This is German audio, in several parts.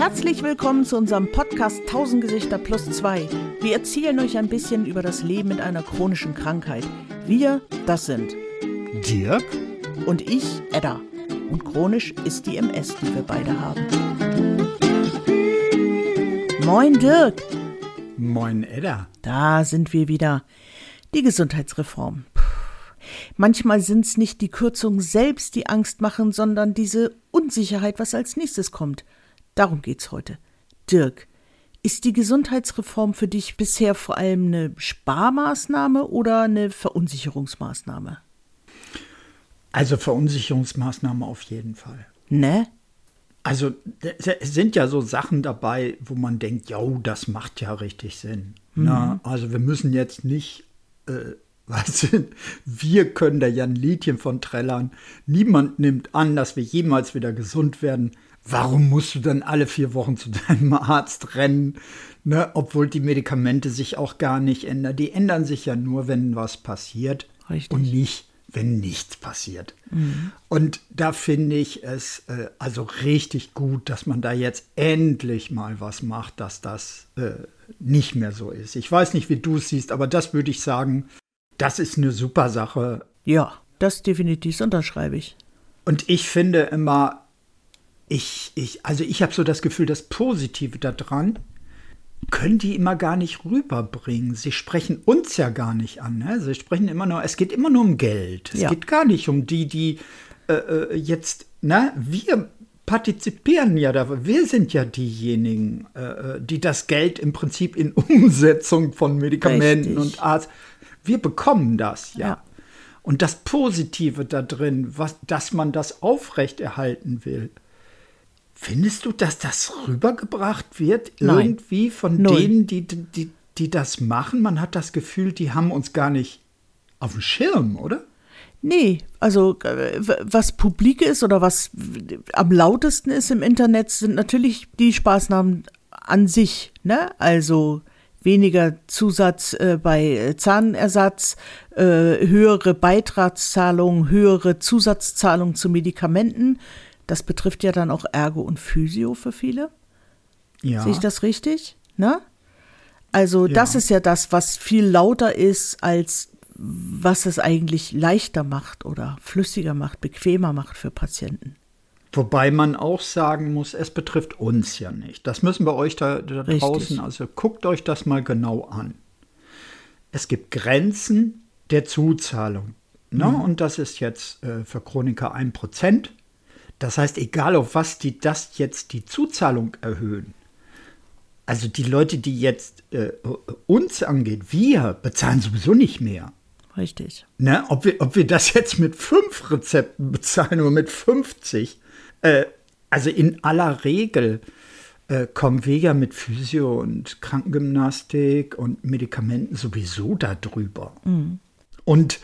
Herzlich willkommen zu unserem Podcast 1000 Gesichter plus 2. Wir erzählen euch ein bisschen über das Leben mit einer chronischen Krankheit. Wir, das sind Dirk und ich, Edda. Und chronisch ist die MS, die wir beide haben. Moin Dirk. Moin Edda. Da sind wir wieder. Die Gesundheitsreform. Manchmal sind es nicht die Kürzungen selbst, die Angst machen, sondern diese Unsicherheit, was als nächstes kommt. Darum geht's heute. Dirk, ist die Gesundheitsreform für dich bisher vor allem eine Sparmaßnahme oder eine Verunsicherungsmaßnahme? Also Verunsicherungsmaßnahme auf jeden Fall. Ne? Also es sind ja so Sachen dabei, wo man denkt, jo, das macht ja richtig Sinn. Na, also wir müssen jetzt nicht, wir können da ja ein Liedchen von trällern. Niemand nimmt an, dass wir jemals wieder gesund werden. Warum musst du dann alle 4 Wochen zu deinem Arzt rennen, ne? Obwohl die Medikamente sich auch gar nicht ändern. Die ändern sich ja nur, wenn was passiert. Richtig. Und nicht, wenn nichts passiert. Und da finde ich es also richtig gut, dass man da jetzt endlich mal was macht, dass das nicht mehr so ist. Ich weiß nicht, wie du es siehst, aber das würde ich sagen, das ist eine super Sache. Ja, das definitiv unterschreibe ich. Und ich finde immer, ich habe so das Gefühl, das Positive daran können die immer gar nicht rüberbringen. Sie sprechen uns ja gar nicht an. Ne? Sie sprechen immer nur, es geht immer nur um Geld. Es geht gar nicht um die jetzt, ne? Wir partizipieren ja da. Wir sind ja diejenigen, die das Geld im Prinzip in Umsetzung von Medikamenten und Arzt, wir bekommen das, ja. Und das Positive da drin, dass man das aufrechterhalten will. Findest du, dass das rübergebracht wird? Nein. Irgendwie von denen, die das machen? Man hat das Gefühl, die haben uns gar nicht auf dem Schirm, oder? Nee, also was publik ist oder was am lautesten ist im Internet, sind natürlich die Maßnahmen an sich, ne? Also weniger Zusatz bei Zahnersatz, höhere Beitragszahlungen, höhere Zusatzzahlungen zu Medikamenten. Das betrifft ja dann auch Ergo und Physio für viele. Ja. Sehe ich das richtig? Ne? Also das ist ja das, was viel lauter ist, als was es eigentlich leichter macht oder flüssiger macht, bequemer macht für Patienten. Wobei man auch sagen muss, es betrifft uns ja nicht. Das müssen wir euch da draußen, also guckt euch das mal genau an. Es gibt Grenzen der Zuzahlung. Ne? Und das ist jetzt für Chroniker 1%. Das heißt, egal auf was die Zuzahlung erhöhen, also die Leute, die jetzt uns angeht, wir bezahlen sowieso nicht mehr. Richtig. Ne? Ob wir das jetzt mit 5 Rezepten bezahlen oder mit 50, also in aller Regel kommen wir ja mit Physio und Krankengymnastik und Medikamenten sowieso da drüber. Und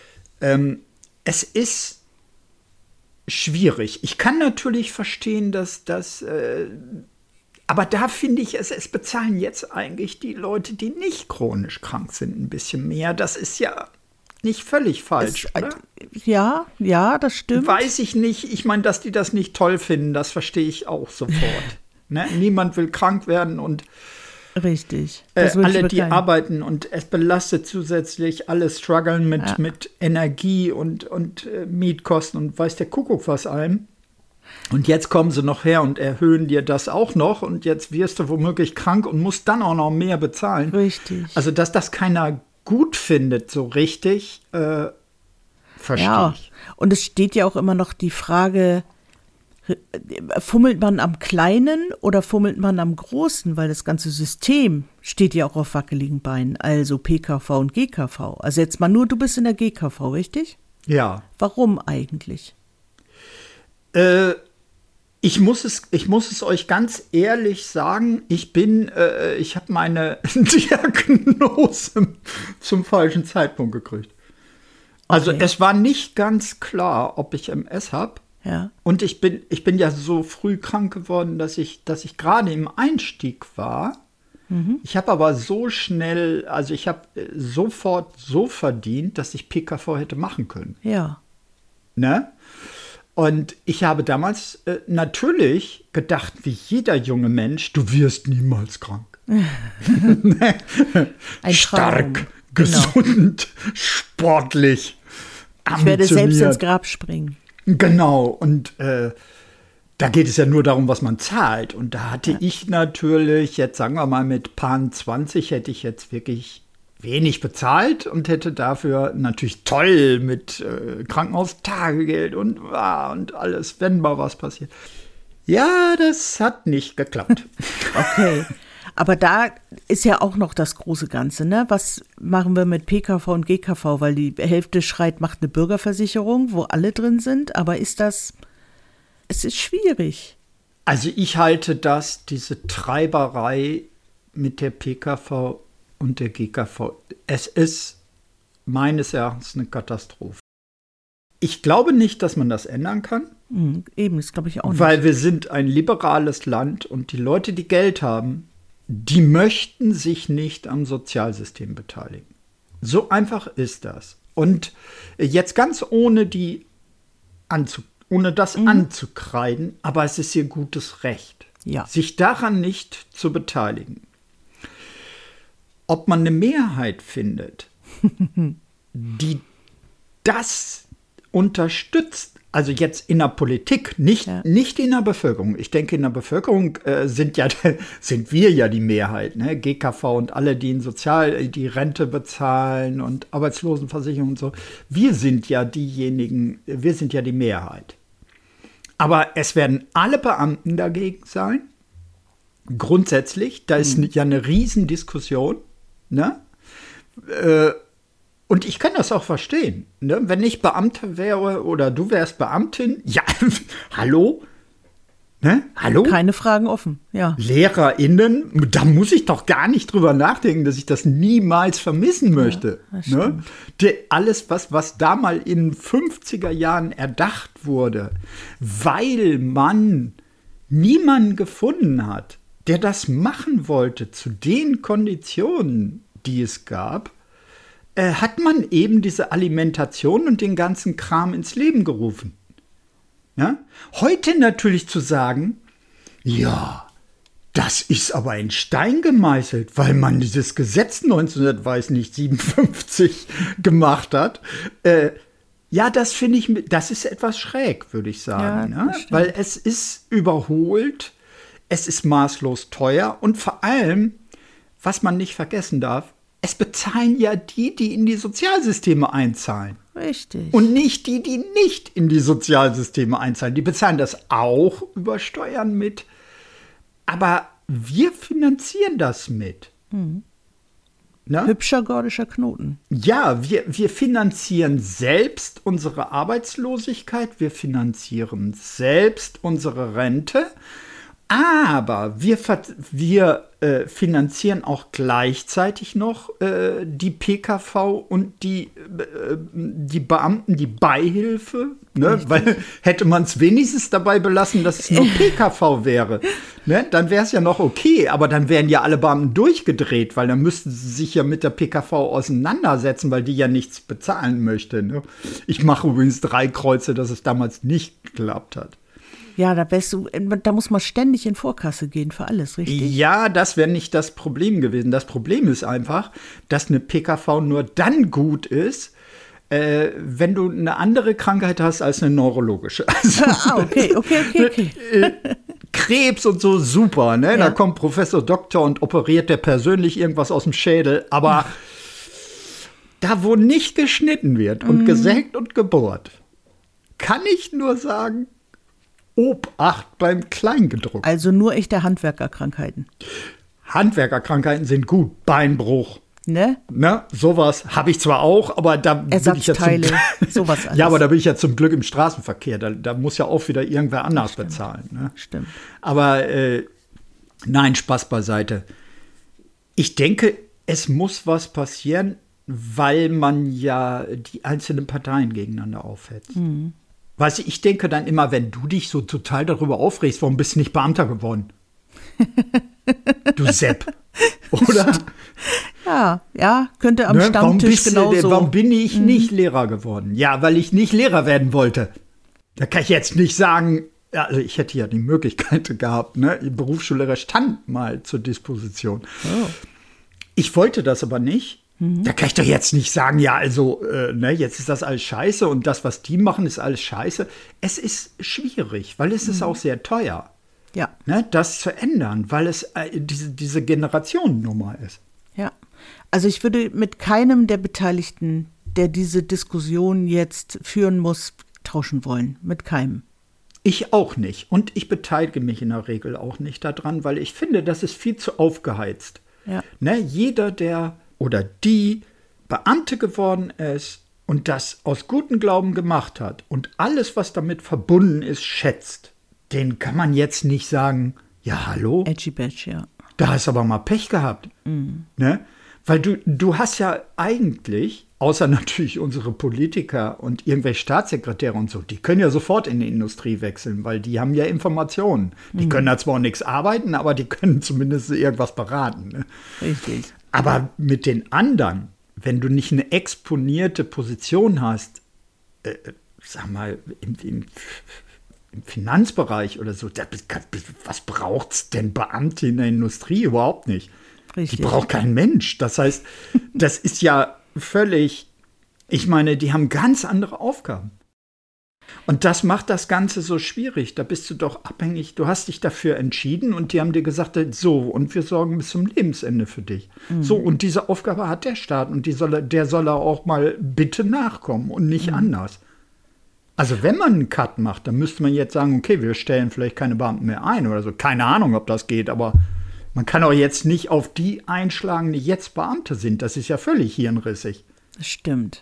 es ist schwierig. Ich kann natürlich verstehen, dass das, aber da finde ich, es bezahlen jetzt eigentlich die Leute, die nicht chronisch krank sind, ein bisschen mehr. Das ist ja nicht völlig falsch, oder? Ja, das stimmt. Weiß ich nicht. Ich meine, dass die das nicht toll finden, das verstehe ich auch sofort. Ne? Niemand will krank werden und richtig. Alle, die arbeiten und es belastet zusätzlich, alle strugglen mit Energie und Mietkosten und weiß der Kuckuck was allem. Und jetzt kommen sie noch her und erhöhen dir das auch noch und jetzt wirst du womöglich krank und musst dann auch noch mehr bezahlen. Richtig. Also, dass das keiner gut findet, so richtig, verstehe ich. Und es steht ja auch immer noch die Frage, fummelt man am Kleinen oder fummelt man am Großen? Weil das ganze System steht ja auch auf wackeligen Beinen, also PKV und GKV. Also jetzt mal nur, du bist in der GKV, richtig? Ja. Warum eigentlich? Ich muss es euch ganz ehrlich sagen, ich habe meine Diagnose zum falschen Zeitpunkt gekriegt. Also es war nicht ganz klar, ob ich MS habe. Ja. Und ich bin ja so früh krank geworden, dass ich gerade im Einstieg war. Ich habe aber so schnell, also ich habe sofort so verdient, dass ich PKV hätte machen können. Ja. Ne? Und ich habe damals natürlich gedacht, wie jeder junge Mensch, du wirst niemals krank. Ein Stark, Traum. gesund, sportlich, Ich werde selbst ins ambitioniert. Grab springen. Genau, und da geht es ja nur darum, was man zahlt. Und da hatte ich natürlich, jetzt sagen wir mal mit Pan 20, hätte ich jetzt wirklich wenig bezahlt und hätte dafür natürlich toll mit Krankenhaustagegeld und alles, wenn mal was passiert. Ja, das hat nicht geklappt. Okay. Aber da ist ja auch noch das große Ganze, ne? Was machen wir mit PKV und GKV? Weil die Hälfte schreit, macht eine Bürgerversicherung, wo alle drin sind. Aber es ist schwierig. Also ich halte diese Treiberei mit der PKV und der GKV, es ist meines Erachtens eine Katastrophe. Ich glaube nicht, dass man das ändern kann. Eben, das glaube ich auch nicht. Weil wir sind ein liberales Land und die Leute, die Geld haben, die möchten sich nicht am Sozialsystem beteiligen. So einfach ist das. Und jetzt ganz ohne das anzukreiden, aber es ist ihr gutes Recht, Ja. sich daran nicht zu beteiligen. Ob man eine Mehrheit findet, die das unterstützt, also jetzt in der Politik, nicht in der Bevölkerung. Ich denke, in der Bevölkerung sind wir ja die Mehrheit, ne? GKV und alle, die die Rente bezahlen und Arbeitslosenversicherung und so. Wir sind ja die Mehrheit. Aber es werden alle Beamten dagegen sein. Grundsätzlich, da ist ja eine Riesendiskussion, ne? Und ich kann das auch verstehen. Ne? Wenn ich Beamter wäre oder du wärst Beamtin, ja, hallo? Ne? Hallo? Keine Fragen offen, ja. LehrerInnen, da muss ich doch gar nicht drüber nachdenken, dass ich das niemals vermissen möchte. das Ne? Alles, was da mal in 50er Jahren erdacht wurde, weil man niemanden gefunden hat, der das machen wollte zu den Konditionen, die es gab, hat man eben diese Alimentation und den ganzen Kram ins Leben gerufen. Ja? Heute natürlich zu sagen, ja, das ist aber in Stein gemeißelt, weil man dieses Gesetz 1957 gemacht hat. Ja, das finde ich, das ist etwas schräg, würde ich sagen. Ja, ne? Weil es ist überholt, es ist maßlos teuer und vor allem, was man nicht vergessen darf, es bezahlen ja die in die Sozialsysteme einzahlen. Richtig. Und nicht die nicht in die Sozialsysteme einzahlen. Die bezahlen das auch über Steuern mit. Aber wir finanzieren das mit. Ne? Hübscher gordischer Knoten. Ja, wir finanzieren selbst unsere Arbeitslosigkeit. Wir finanzieren selbst unsere Rente. Aber wir finanzieren auch gleichzeitig noch die PKV und die Beamten, die Beihilfe. Ne? Weil hätte man es wenigstens dabei belassen, dass es nur PKV wäre, ne? Dann wäre es ja noch okay. Aber dann wären ja alle Beamten durchgedreht, weil dann müssten sie sich ja mit der PKV auseinandersetzen, weil die ja nichts bezahlen möchte. Ne? Ich mache übrigens 3 Kreuze, dass es damals nicht geklappt hat. Ja, da muss man ständig in Vorkasse gehen für alles, richtig? Ja, das wäre nicht das Problem gewesen. Das Problem ist einfach, dass eine PKV nur dann gut ist, wenn du eine andere Krankheit hast als eine neurologische. Also, Okay. Krebs und so, super, ne? Ja. Da kommt Professor Doktor und operiert der persönlich irgendwas aus dem Schädel, aber da, wo nicht geschnitten wird und gesägt und gebohrt, kann ich nur sagen, Obacht beim Kleingedruckten. Also nur echte Handwerkerkrankheiten. Handwerkerkrankheiten sind gut, Beinbruch, Ne? ne, sowas habe ich zwar auch, aber da bin ich ja Ersatzteile, sowas alles. Ja, aber da bin ich ja zum Glück im Straßenverkehr. Da muss ja auch wieder irgendwer anders bezahlen. Ne? Stimmt. Aber nein, Spaß beiseite. Ich denke, es muss was passieren, weil man ja die einzelnen Parteien gegeneinander aufhetzt. Weißt du, ich denke dann immer, wenn du dich so total darüber aufregst, warum bist du nicht Beamter geworden? Du Sepp, oder? Ja, könnte am Ne? Stammtisch genauso. Warum bin ich nicht Lehrer geworden? Ja, weil ich nicht Lehrer werden wollte. Da kann ich jetzt nicht sagen, ja, also ich hätte ja die Möglichkeit gehabt, ne? Die Berufsschule stand mal zur Disposition. Oh. Ich wollte das aber nicht. Da kann ich doch jetzt nicht sagen, ja, also, ne, jetzt ist das alles scheiße und das, was die machen, ist alles scheiße. Es ist schwierig, weil es ist auch sehr teuer, ja. Ne, das zu ändern, weil es diese Generationennummer ist. Ja, also ich würde mit keinem der Beteiligten, der diese Diskussion jetzt führen muss, tauschen wollen. Mit keinem. Ich auch nicht. Und ich beteilige mich in der Regel auch nicht daran, weil ich finde, das ist viel zu aufgeheizt. Ja. Ne, jeder, der oder die Beamte geworden ist und das aus gutem Glauben gemacht hat und alles, was damit verbunden ist, schätzt, den kann man jetzt nicht sagen, ja, hallo? Edgy Badge, ja. Da hast du aber mal Pech gehabt. Ne? Weil du hast ja eigentlich, außer natürlich unsere Politiker und irgendwelche Staatssekretäre und so, die können ja sofort in die Industrie wechseln, weil die haben ja Informationen. Die können da zwar auch nichts arbeiten, aber die können zumindest irgendwas beraten. Ne? Richtig. Aber mit den anderen, wenn du nicht eine exponierte Position hast, sag mal, im Finanzbereich oder so, was braucht's denn Beamte in der Industrie? Überhaupt nicht. Richtig. Die braucht kein Mensch. Das heißt, das ist ja völlig, ich meine, die haben ganz andere Aufgaben. Und das macht das Ganze so schwierig. Da bist du doch abhängig. Du hast dich dafür entschieden und die haben dir gesagt, so, und wir sorgen bis zum Lebensende für dich. So, und diese Aufgabe hat der Staat und der soll auch mal bitte nachkommen und nicht anders. Also wenn man einen Cut macht, dann müsste man jetzt sagen, okay, wir stellen vielleicht keine Beamten mehr ein oder so. Keine Ahnung, ob das geht, aber man kann auch jetzt nicht auf die einschlagen, die jetzt Beamte sind. Das ist ja völlig hirnrissig. Das stimmt.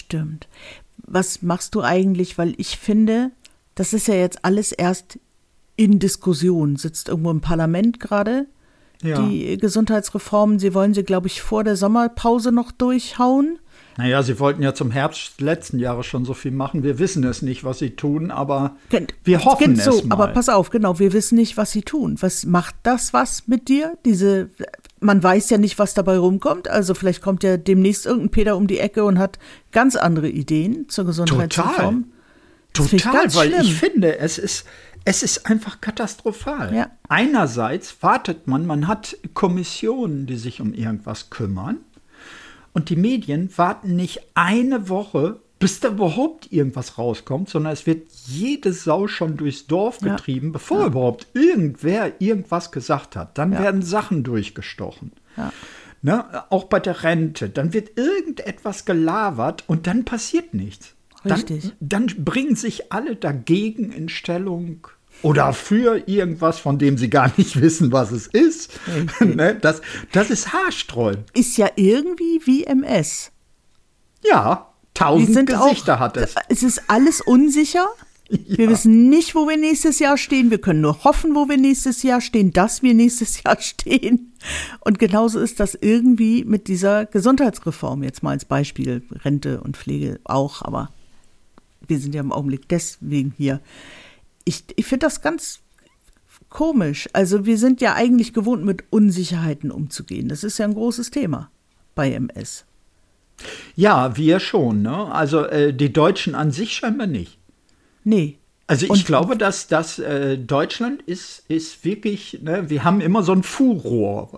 Was machst du eigentlich? Weil ich finde, das ist ja jetzt alles erst in Diskussion. Sitzt irgendwo im Parlament gerade, die Gesundheitsreformen. Sie wollen sie, glaube ich, vor der Sommerpause noch durchhauen. Naja, sie wollten ja zum Herbst letzten Jahres schon so viel machen. Wir wissen es nicht, was sie tun, aber wir hoffen es mal. Aber pass auf, genau, wir wissen nicht, was sie tun. Was macht das was mit dir? Man weiß ja nicht, was dabei rumkommt. Also vielleicht kommt ja demnächst irgendein Peter um die Ecke und hat ganz andere Ideen zur Gesundheitsreform. Total, weil ich finde, es ist einfach katastrophal. Ja. Einerseits wartet man hat Kommissionen, die sich um irgendwas kümmern. Und die Medien warten nicht eine Woche, bis da überhaupt irgendwas rauskommt, sondern es wird jede Sau schon durchs Dorf getrieben, bevor überhaupt irgendwer irgendwas gesagt hat. Dann werden Sachen durchgestochen. Ja. Ne? Auch bei der Rente. Dann wird irgendetwas gelabert und dann passiert nichts. Richtig. Dann bringen sich alle dagegen in Stellung oder für irgendwas, von dem sie gar nicht wissen, was es ist. Ne? Das ist haarsträubend. Ist ja irgendwie wie MS. Ja, 1000 Gesichter hat es. Es ist alles unsicher. Ja. Wir wissen nicht, wo wir nächstes Jahr stehen. Wir können nur hoffen, wo wir nächstes Jahr stehen, dass wir nächstes Jahr stehen. Und genauso ist das irgendwie mit dieser Gesundheitsreform. Jetzt mal als Beispiel, Rente und Pflege auch, aber wir sind ja im Augenblick deswegen hier. Ich finde das ganz komisch. Also wir sind ja eigentlich gewohnt, mit Unsicherheiten umzugehen. Das ist ja ein großes Thema bei MS. Ja, wir schon. Ne? Also die Deutschen an sich scheinbar nicht. Nee. Also ich glaube, dass Deutschland ist wirklich, ne, wir haben immer so ein Furor.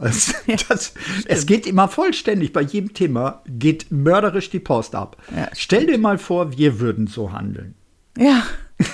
Es geht immer vollständig, bei jedem Thema geht mörderisch die Post ab. Ja, stell dir mal vor, wir würden so handeln. Ja,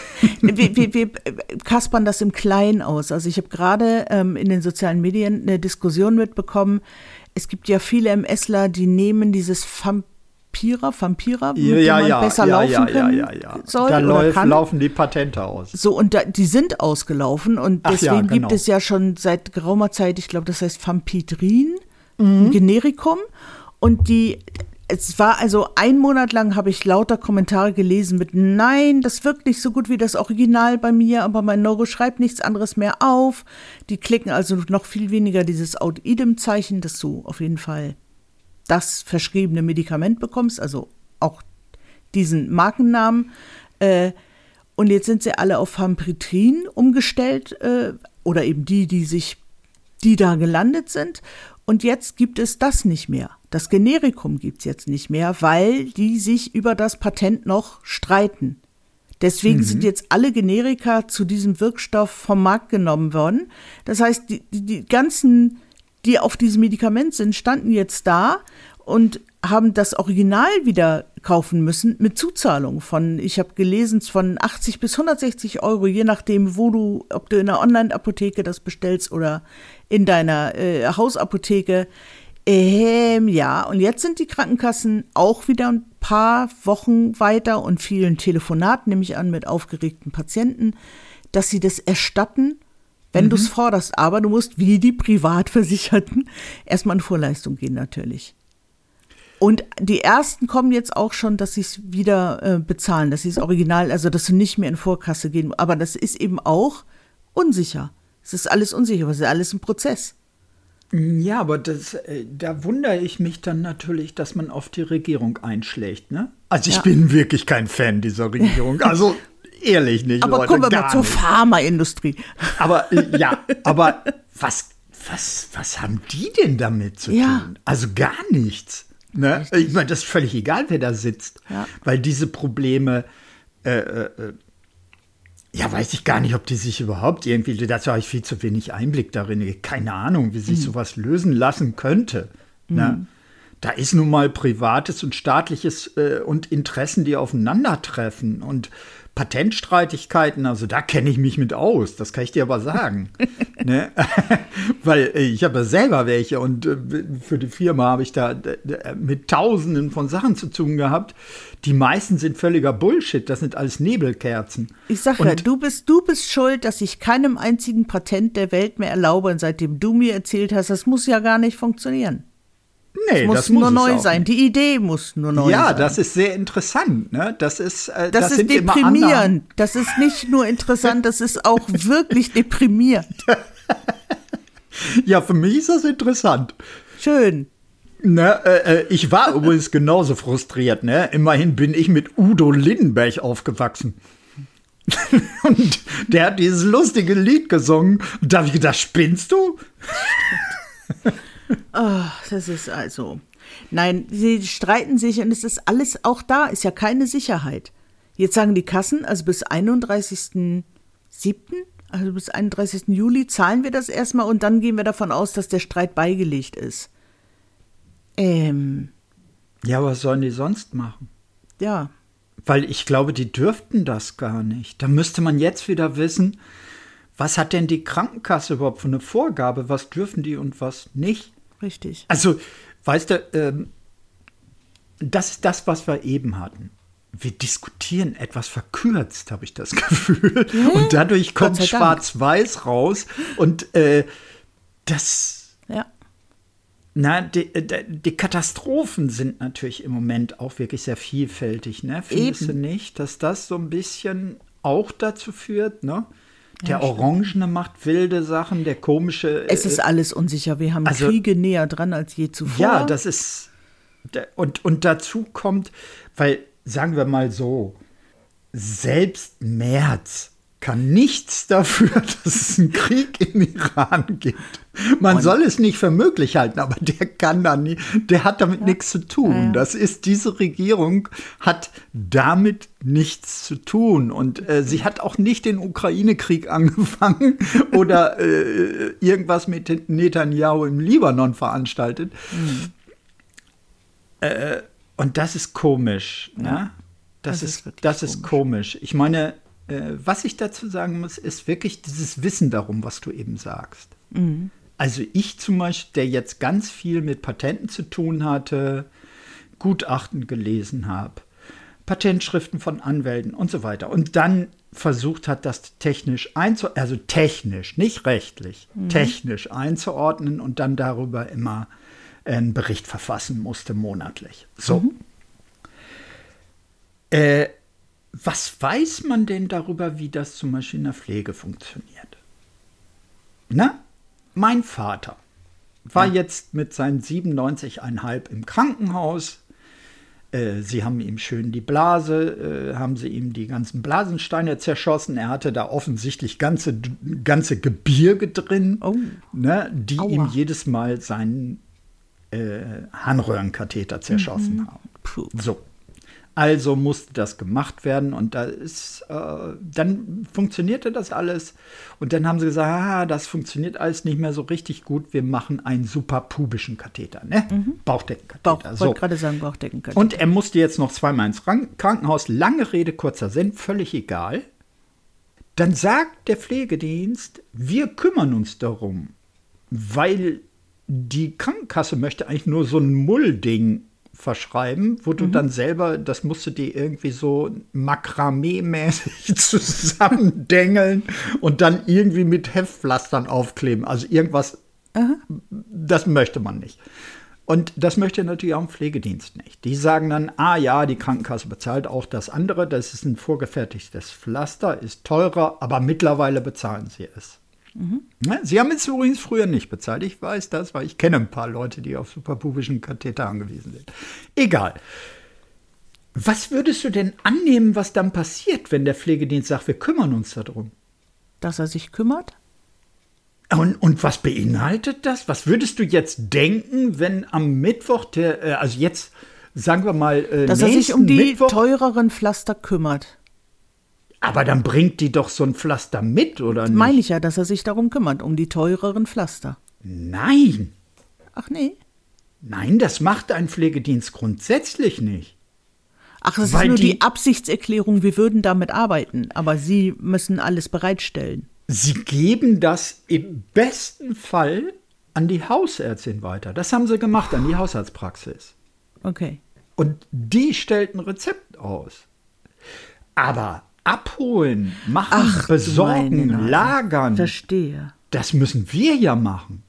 wir kaspern das im Kleinen aus. Also ich habe gerade in den sozialen Medien eine Diskussion mitbekommen. Es gibt ja viele MSler, die nehmen dieses Vampira, mit dem man besser laufen können soll oder kann. Laufen die Patente aus. So, und die sind ausgelaufen und deswegen gibt es ja schon seit geraumer Zeit, ich glaube, das heißt Vampitrin, ein Generikum. Und es war also 1 Monat lang, habe ich lauter Kommentare gelesen mit, nein, das wirkt nicht so gut wie das Original bei mir, aber mein Neuro schreibt nichts anderes mehr auf. Die klicken also noch viel weniger dieses Out-Idem-Zeichen, dass du auf jeden Fall das verschriebene Medikament bekommst, also auch diesen Markennamen. Und jetzt sind sie alle auf Vampitrin umgestellt, oder eben die da gelandet sind. Und jetzt gibt es das nicht mehr. Das Generikum gibt es jetzt nicht mehr, weil die sich über das Patent noch streiten. Deswegen sind jetzt alle Generika zu diesem Wirkstoff vom Markt genommen worden. Das heißt, die ganzen, die auf diesem Medikament sind, standen jetzt da und haben das Original wieder kaufen müssen mit Zuzahlung von, ich habe gelesen, von 80 bis 160 Euro, je nachdem, ob du in einer Online-Apotheke das bestellst oder in deiner Hausapotheke. Ja, und jetzt sind die Krankenkassen auch wieder ein paar Wochen weiter und vielen Telefonaten, nehme ich an, mit aufgeregten Patienten, dass sie das erstatten, wenn du es forderst. Aber du musst, wie die Privatversicherten, erstmal in Vorleistung gehen natürlich. Und die ersten kommen jetzt auch schon, dass sie es wieder bezahlen, dass sie es original, also dass sie nicht mehr in Vorkasse gehen. Aber das ist eben auch unsicher. Es ist alles unsicher, es ist alles ein Prozess. Ja, aber da wundere ich mich dann natürlich, dass man auf die Regierung einschlägt, ne? Also ich bin wirklich kein Fan dieser Regierung, also ehrlich nicht, aber Leute, kommen wir mal zur Pharmaindustrie. Aber aber was haben die denn damit zu tun? Also gar nichts. Ne? Ich meine, das ist völlig egal, wer da sitzt, weil diese Probleme, weiß ich gar nicht, ob die sich überhaupt irgendwie, dazu habe ich viel zu wenig Einblick darin, keine Ahnung, wie sich sowas lösen lassen könnte. Ne? Da ist nun mal Privates und Staatliches und Interessen, die aufeinandertreffen und Patentstreitigkeiten, also da kenne ich mich mit aus, das kann ich dir aber sagen. Ne? Weil ich habe ja selber welche und für die Firma habe ich da mit Tausenden von Sachen zu tun gehabt. Die meisten sind völliger Bullshit, das sind alles Nebelkerzen. Ich sage ja, du bist schuld, dass ich keinem einzigen Patent der Welt mehr erlaube, und seitdem du mir erzählt hast, das muss ja gar nicht funktionieren. Nee, das muss nur neu sein. Die Idee muss nur neu sein. Ja, das ist sehr interessant. Ne? Das ist deprimierend. Das ist nicht nur interessant, das ist auch wirklich deprimierend. Ja, für mich ist das interessant. Schön. Ne, ich war übrigens genauso frustriert. Ne? Immerhin bin ich mit Udo Lindenberg aufgewachsen. Und der hat dieses lustige Lied gesungen. Und da habe ich gedacht, spinnst du? Oh, das ist also. Nein, sie streiten sich und es ist alles, auch da ist ja keine Sicherheit. Jetzt sagen die Kassen, also bis 31.07., also bis 31. Juli zahlen wir das erstmal und dann gehen wir davon aus, dass der Streit beigelegt ist. Ja, was sollen die sonst machen? Ja. Weil ich glaube, die dürften das gar nicht. Da müsste man jetzt wieder wissen, was hat denn die Krankenkasse überhaupt für eine Vorgabe? Was dürfen die und was nicht? Richtig. Also, weißt du, das ist das, was wir eben hatten. Wir diskutieren etwas verkürzt, habe ich das Gefühl. Und dadurch kommt Schwarz-Weiß raus. Und das. Ja. Na, die Katastrophen sind natürlich im Moment auch wirklich sehr vielfältig. Ne? Findest du nicht, dass das so ein bisschen auch dazu führt, ne? Der Orangene macht wilde Sachen, der komische. Es ist alles unsicher. Wir haben Kriege näher dran als je zuvor. Ja, das ist. Und dazu kommt, weil, sagen wir mal so, selbst Merz kann nichts dafür, dass es einen Krieg im Iran gibt. Man soll es nicht für möglich halten, aber der hat damit nichts zu tun. Das ist, diese Regierung hat damit nichts zu tun. Und sie hat auch nicht den Ukraine-Krieg angefangen oder irgendwas mit Netanyahu im Libanon veranstaltet. Und das ist komisch. Ja. Ne? Das ist komisch. Ich meine, was ich dazu sagen muss, ist wirklich dieses Wissen darum, was du eben sagst. Mhm. Also ich zum Beispiel, der jetzt ganz viel mit Patenten zu tun hatte, Gutachten gelesen habe, Patentschriften von Anwälten und so weiter. Und dann versucht hat, das technisch also technisch, nicht rechtlich, technisch einzuordnen und dann darüber immer einen Bericht verfassen musste, monatlich. So. Was weiß man denn darüber, wie das zum Beispiel in der Pflege funktioniert? Na? Mein Vater war jetzt mit seinen 97,5 im Krankenhaus. Sie haben ihm schön die Blase, haben sie ihm die ganzen Blasensteine zerschossen. Er hatte da offensichtlich ganze Gebirge drin, ne, die ihm jedes Mal seinen Harnröhrenkatheter zerschossen haben. Puh. So. Also musste das gemacht werden und dann funktionierte das alles. Und dann haben sie gesagt, das funktioniert alles nicht mehr so richtig gut. Wir machen einen superpubischen Katheter, ne? Bauchdeckenkatheter. Wollte gerade sagen, Bauchdeckenkatheter. Und er musste jetzt noch zweimal ins Krankenhaus. Lange Rede, kurzer Sinn, völlig egal. Dann sagt der Pflegedienst, wir kümmern uns darum, weil die Krankenkasse möchte eigentlich nur so ein Mullding verschreiben, wo du dann selber, das musst du dir irgendwie so Makramee-mäßig zusammendengeln und dann irgendwie mit Heftpflastern aufkleben. Also irgendwas, das möchte man nicht. Und das möchte natürlich auch ein Pflegedienst nicht. Die sagen dann, ja, die Krankenkasse bezahlt auch das andere, das ist ein vorgefertigtes Pflaster, ist teurer, aber mittlerweile bezahlen sie es. Sie haben es übrigens früher nicht bezahlt. Ich weiß das, weil ich kenne ein paar Leute, die auf superpubischen Katheter angewiesen sind. Egal. Was würdest du denn annehmen, was dann passiert, wenn der Pflegedienst sagt, wir kümmern uns darum? Dass er sich kümmert? Und was beinhaltet das? Was würdest du jetzt denken, wenn am Mittwoch, also jetzt sagen wir mal, dass er sich um die teureren Pflaster kümmert. Aber dann bringt die doch so ein Pflaster mit, oder nicht? Meine ich ja, dass er sich darum kümmert, um die teureren Pflaster. Nein. Ach nee. Nein, das macht ein Pflegedienst grundsätzlich nicht. Ach, das ist nur die Absichtserklärung, wir würden damit arbeiten, aber Sie müssen alles bereitstellen. Sie geben das im besten Fall an die Hausärztin weiter. Das haben sie gemacht, an die Hausarztpraxis. Okay. Und die stellt ein Rezept aus. Aber abholen, machen, besorgen, lagern. Verstehe. Das müssen wir ja machen.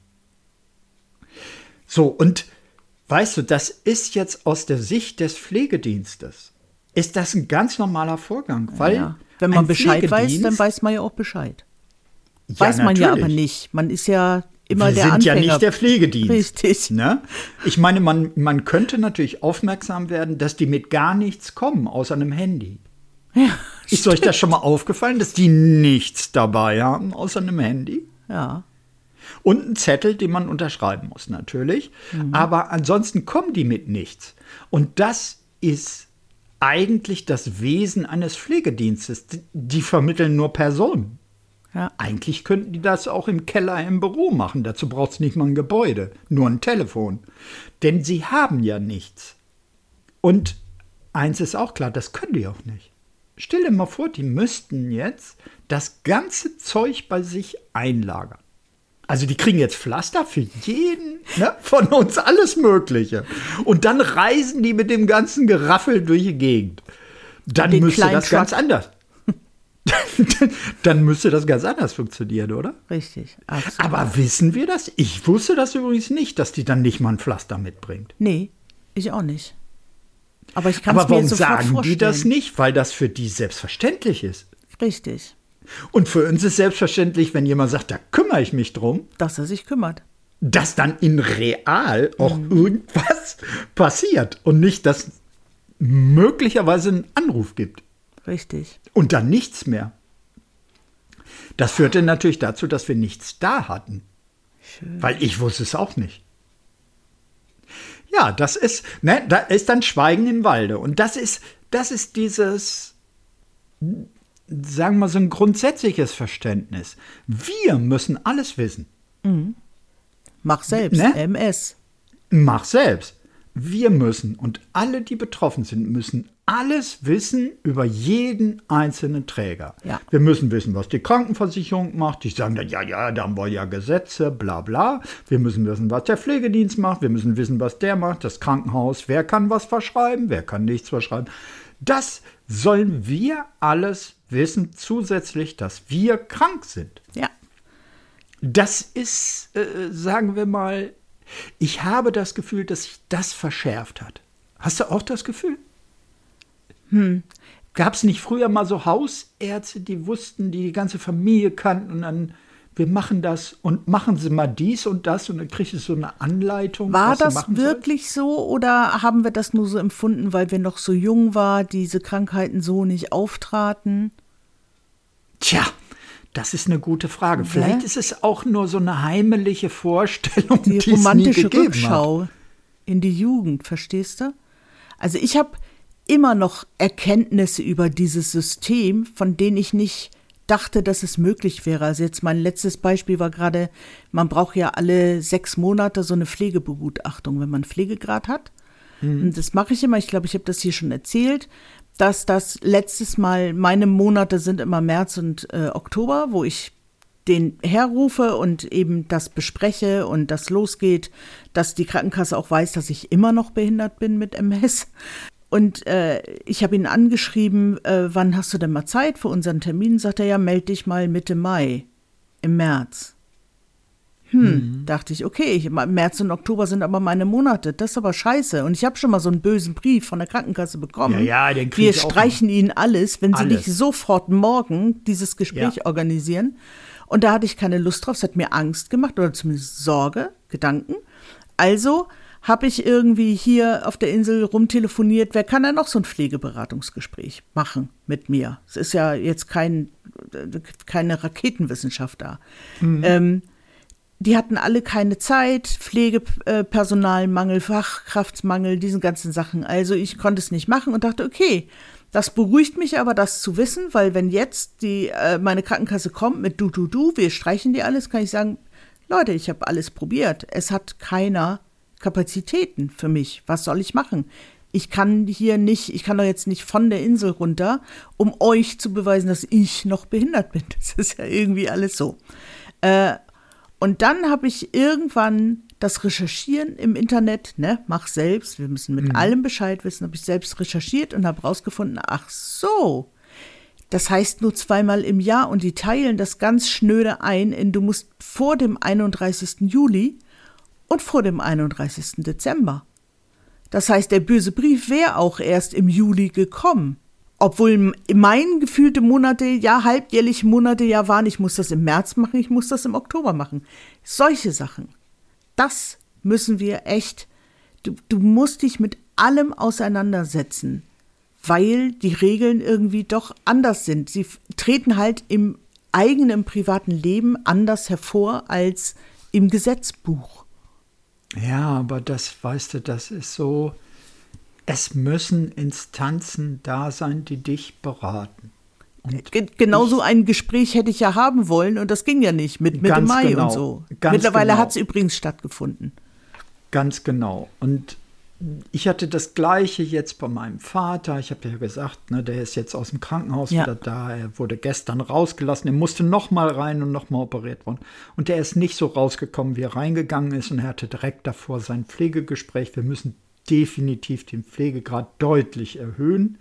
So, und weißt du, das ist jetzt aus der Sicht des Pflegedienstes. Ist das ein ganz normaler Vorgang? Weil ja. Wenn man Bescheid weiß, dann weiß man ja auch Bescheid. Weiß man ja aber nicht. Man ist ja immer der Anfänger. Wir sind ja nicht der Pflegedienst. Richtig. Ne? Ich meine, man könnte natürlich aufmerksam werden, dass die mit gar nichts kommen, außer einem Handy. Ja, ist euch das schon mal aufgefallen, dass die nichts dabei haben, außer einem Handy? Ja. Und einen Zettel, den man unterschreiben muss, natürlich. Aber ansonsten kommen die mit nichts. Und das ist eigentlich das Wesen eines Pflegedienstes. Die vermitteln nur Personen. Ja. Eigentlich könnten die das auch im Keller im Büro machen. Dazu braucht es nicht mal ein Gebäude, nur ein Telefon. Denn sie haben ja nichts. Und eins ist auch klar, das können die auch nicht. Stell dir mal vor, die müssten jetzt das ganze Zeug bei sich einlagern. Also die kriegen jetzt Pflaster für jeden, ne, von uns, alles Mögliche. Und dann reisen die mit dem ganzen Geraffel durch die Gegend. Dann müsste das ganz anders. Dann müsste das ganz anders funktionieren, oder? Richtig, absolut. Aber wissen wir das? Ich wusste das übrigens nicht, dass die dann nicht mal ein Pflaster mitbringt. Nee, ich auch nicht. Aber ich kann es mir jetzt sofort vorstellen. Aber warum sagen die das nicht? Weil das für die selbstverständlich ist. Richtig. Und für uns ist selbstverständlich, wenn jemand sagt, da kümmere ich mich drum. Dass er sich kümmert. Dass dann in real auch irgendwas passiert. Und nicht, dass möglicherweise einen Anruf gibt. Richtig. Und dann nichts mehr. Das führte natürlich dazu, dass wir nichts da hatten. Schön. Weil ich wusste es auch nicht. Ja, das ist, ne, da ist dann Schweigen im Walde. Und das ist dieses, sagen wir mal, so ein grundsätzliches Verständnis. Wir müssen alles wissen. Mach selbst, ne? MS. Mach selbst. Wir müssen, und alle, die betroffen sind, müssen alles wissen über jeden einzelnen Träger. Ja. Wir müssen wissen, was die Krankenversicherung macht. Die sagen dann, ja, da haben wir ja Gesetze, bla bla. Wir müssen wissen, was der Pflegedienst macht. Wir müssen wissen, was der macht. Das Krankenhaus, wer kann was verschreiben, wer kann nichts verschreiben. Das sollen wir alles wissen, zusätzlich, dass wir krank sind. Ja. Das ist, sagen wir mal, ich habe das Gefühl, dass sich das verschärft hat. Hast du auch das Gefühl? Gab es nicht früher mal so Hausärzte, die wussten, die ganze Familie kannten und dann, wir machen das und machen Sie mal dies und das und dann kriegst du so eine Anleitung. War das wirklich so oder haben wir das nur so empfunden, weil wir noch so jung waren, diese Krankheiten so nicht auftraten? Tja, das ist eine gute Frage. Vielleicht ist es auch nur so eine heimelige Vorstellung, die romantische Rückschau in die Jugend, verstehst du? Also ich habe immer noch Erkenntnisse über dieses System, von denen ich nicht dachte, dass es möglich wäre. Also jetzt mein letztes Beispiel war gerade, man braucht ja alle 6 Monate so eine Pflegebegutachtung, wenn man Pflegegrad hat. Und das mache ich immer. Ich glaube, ich habe das hier schon erzählt, dass das letztes Mal, meine Monate sind immer März und Oktober, wo ich den herrufe und eben das bespreche und das losgeht, dass die Krankenkasse auch weiß, dass ich immer noch behindert bin mit MS. Und ich habe ihn angeschrieben, wann hast du denn mal Zeit für unseren Termin? Sagt er, ja, melde dich mal Mitte Mai, im März. Dachte ich, okay, März und Oktober sind aber meine Monate, das ist aber scheiße. Und ich habe schon mal so einen bösen Brief von der Krankenkasse bekommen. Ja, den krieg Wir ich auch streichen noch. Ihnen alles, wenn Sie Alles. nicht sofort morgen dieses Gespräch organisieren. Und da hatte ich keine Lust drauf, es hat mir Angst gemacht oder zumindest Sorge, Gedanken. Also habe ich irgendwie hier auf der Insel rumtelefoniert, wer kann denn noch so ein Pflegeberatungsgespräch machen mit mir? Es ist ja jetzt keine Raketenwissenschaft da. Die hatten alle keine Zeit, Pflegepersonalmangel, Fachkraftmangel, diesen ganzen Sachen. Also ich konnte es nicht machen und dachte, okay, das beruhigt mich aber, das zu wissen, weil wenn jetzt meine Krankenkasse kommt mit du, wir streichen dir alles, kann ich sagen, Leute, ich habe alles probiert. Es hat keiner Kapazitäten für mich. Was soll ich machen? Ich kann doch jetzt nicht von der Insel runter, um euch zu beweisen, dass ich noch behindert bin. Das ist ja irgendwie alles so. Und dann habe ich irgendwann das Recherchieren im Internet, mach selbst, wir müssen mit allem Bescheid wissen, habe ich selbst recherchiert und habe rausgefunden, ach so, das heißt nur 2-mal im Jahr und die teilen das ganz schnöde ein in, du musst vor dem 31. Juli und vor dem 31. Dezember. Das heißt, der böse Brief wäre auch erst im Juli gekommen. Obwohl meine gefühlte Monate, halbjährliche Monate waren, ich muss das im März machen, ich muss das im Oktober machen. Solche Sachen. Das müssen wir echt, du musst dich mit allem auseinandersetzen, weil die Regeln irgendwie doch anders sind. Sie treten halt im eigenen privaten Leben anders hervor als im Gesetzbuch. Ja, aber das ist so, es müssen Instanzen da sein, die dich beraten. Und Genauso ein Gespräch hätte ich ja haben wollen und das ging ja nicht mit Mitte Mai und so. Mittlerweile hat es übrigens stattgefunden. Ganz genau. Und ich hatte das Gleiche jetzt bei meinem Vater. Ich habe ja gesagt, der ist jetzt aus dem Krankenhaus wieder da. Er wurde gestern rausgelassen. Er musste noch mal rein und noch mal operiert worden. Und der ist nicht so rausgekommen, wie er reingegangen ist. Und er hatte direkt davor sein Pflegegespräch. Wir müssen definitiv den Pflegegrad deutlich erhöhen.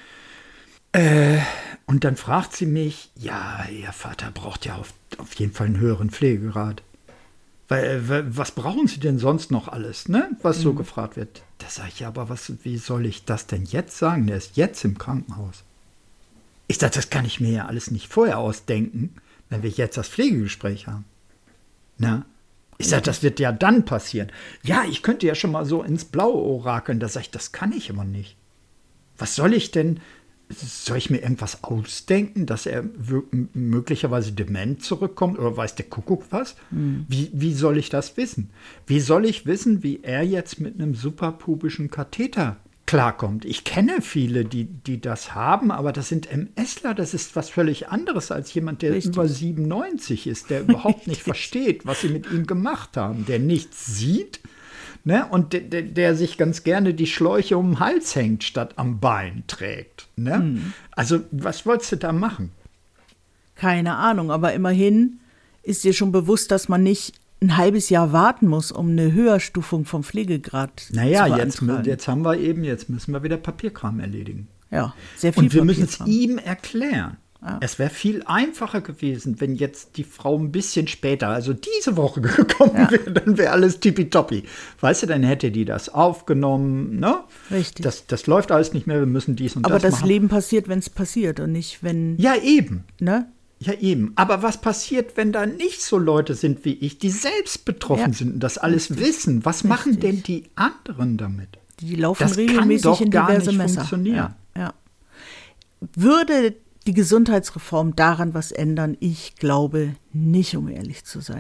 Und dann fragt sie mich, ja, Ihr Vater braucht ja auf jeden Fall einen höheren Pflegegrad. Was brauchen Sie denn sonst noch alles, was so gefragt wird? Da sage ich, ja, aber wie soll ich das denn jetzt sagen? Der ist jetzt im Krankenhaus. Ich sage, das kann ich mir ja alles nicht vorher ausdenken, wenn wir jetzt das Pflegegespräch haben. Ich sage, das wird ja dann passieren. Ja, ich könnte ja schon mal so ins Blaue orakeln. Da sage ich, das kann ich aber nicht. Was soll ich denn? Soll ich mir irgendwas ausdenken, dass er möglicherweise dement zurückkommt oder weiß der Kuckuck was? Wie soll ich das wissen? Wie soll ich wissen, wie er jetzt mit einem superpubischen Katheter klarkommt? Ich kenne viele, die das haben, aber das sind MSler, das ist was völlig anderes als jemand, der über 97 ist, der überhaupt nicht versteht, was sie mit ihm gemacht haben, der nichts sieht. Und der sich ganz gerne die Schläuche um den Hals hängt, statt am Bein trägt. Also, was wolltest du da machen? Keine Ahnung, aber immerhin ist dir schon bewusst, dass man nicht ein halbes Jahr warten muss, um eine Höherstufung vom Pflegegrad zu beantragen. Jetzt müssen wir wieder Papierkram erledigen. Ja, sehr viel Und wir müssen Papierkram. es ihm erklären. Ja. Es wäre viel einfacher gewesen, wenn jetzt die Frau ein bisschen später, also diese Woche gekommen wäre, dann wäre alles tippitoppi. Weißt du, dann hätte die das aufgenommen, Richtig. Das läuft alles nicht mehr, wir müssen dies und aber das machen. Aber das Leben passiert, wenn es passiert und nicht, wenn... Ja, eben. Ja, eben. Aber was passiert, wenn da nicht so Leute sind wie ich, die selbst betroffen sind und das alles wissen? Was machen denn die anderen damit? Die laufen das regelmäßig kann doch in gar diverse nicht Messer. Funktionieren. Ja. Würde die Gesundheitsreform daran was ändern? Ich glaube nicht, um ehrlich zu sein.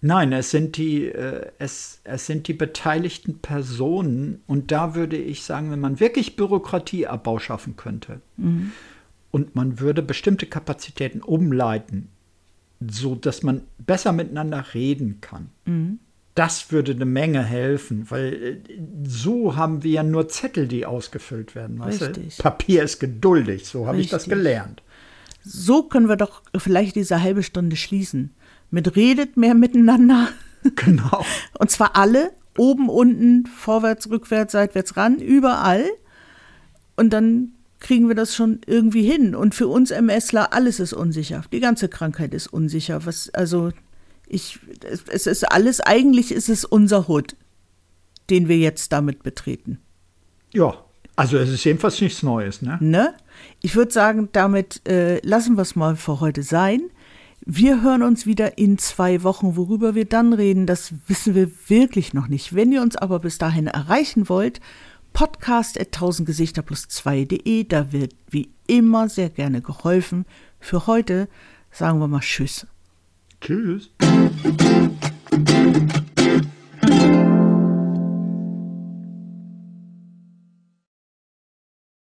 Nein, es sind die beteiligten Personen. Und da würde ich sagen, wenn man wirklich Bürokratieabbau schaffen könnte und man würde bestimmte Kapazitäten umleiten, so dass man besser miteinander reden kann. Das würde eine Menge helfen, weil so haben wir ja nur Zettel, die ausgefüllt werden. Weißt du? Papier ist geduldig, so habe ich das gelernt. So können wir doch vielleicht diese halbe Stunde schließen. Mit redet mehr miteinander. Genau. Und zwar alle, oben, unten, vorwärts, rückwärts, seitwärts, ran, überall. Und dann kriegen wir das schon irgendwie hin. Und für uns MSler, alles ist unsicher. Die ganze Krankheit ist unsicher. Es ist alles, eigentlich ist es unser Hut, den wir jetzt damit betreten. Ja, also es ist jedenfalls nichts Neues, ne? Ich würde sagen, damit lassen wir es mal für heute sein. Wir hören uns wieder in 2 Wochen. Worüber wir dann reden, das wissen wir wirklich noch nicht. Wenn ihr uns aber bis dahin erreichen wollt, podcast@1000gesichter+2.de, da wird wie immer sehr gerne geholfen. Für heute sagen wir mal Tschüss. Tschüss.